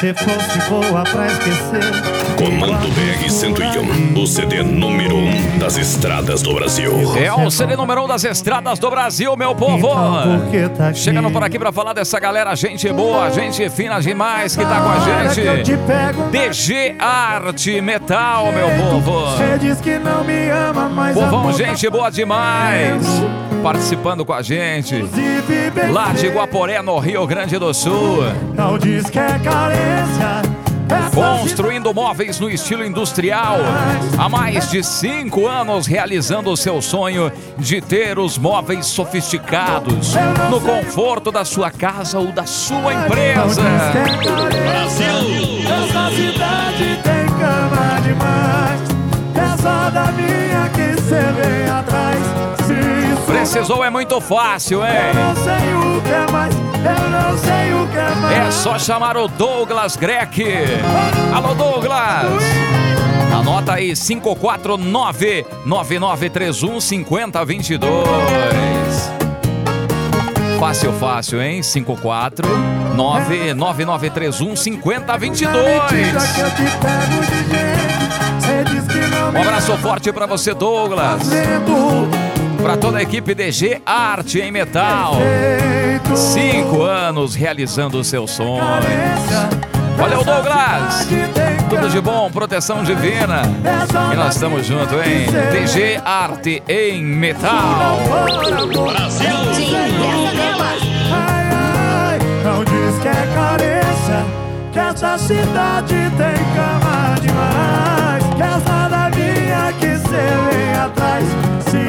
Se fosse boa pra esquecer. Comando BR-101, o CD número 1 das estradas do Brasil. É o CD número 1 das estradas do Brasil, meu povo. Tá chegando por aqui pra falar dessa galera, gente boa, gente fina demais que tá com a gente. DG Arte Metal, meu povo. Você diz que não me ama, mas povão, gente boa demais. Participando com a gente lá de Guaporé, no Rio Grande do Sul. Não diz que é carência. Construindo móveis no estilo industrial. Há mais de 5 anos realizando o seu sonho de ter os móveis sofisticados no conforto da sua casa ou da sua empresa. Brasil! Essa cidade tem cama demais. Essa da minha que cê vem atrás. Precisou, é muito fácil, hein? Eu não sei o que é mais. Eu não sei o que é mais. É só chamar o Douglas Greck. Alô, Douglas! Anota aí, 549-9931-5022. Fácil, fácil, hein? 549-9931-5022. Um abraço forte pra você, Douglas. Pra toda a equipe DG Arte em Metal. 5 anos realizando os seus sonhos. Valeu, Douglas. Tudo de bom, proteção divina. E nós estamos juntos, hein? DG Arte em Metal. Brasil! Não diz que é carência, que essa cidade tem cama demais. Que essa da minha que cê vem atrás. Se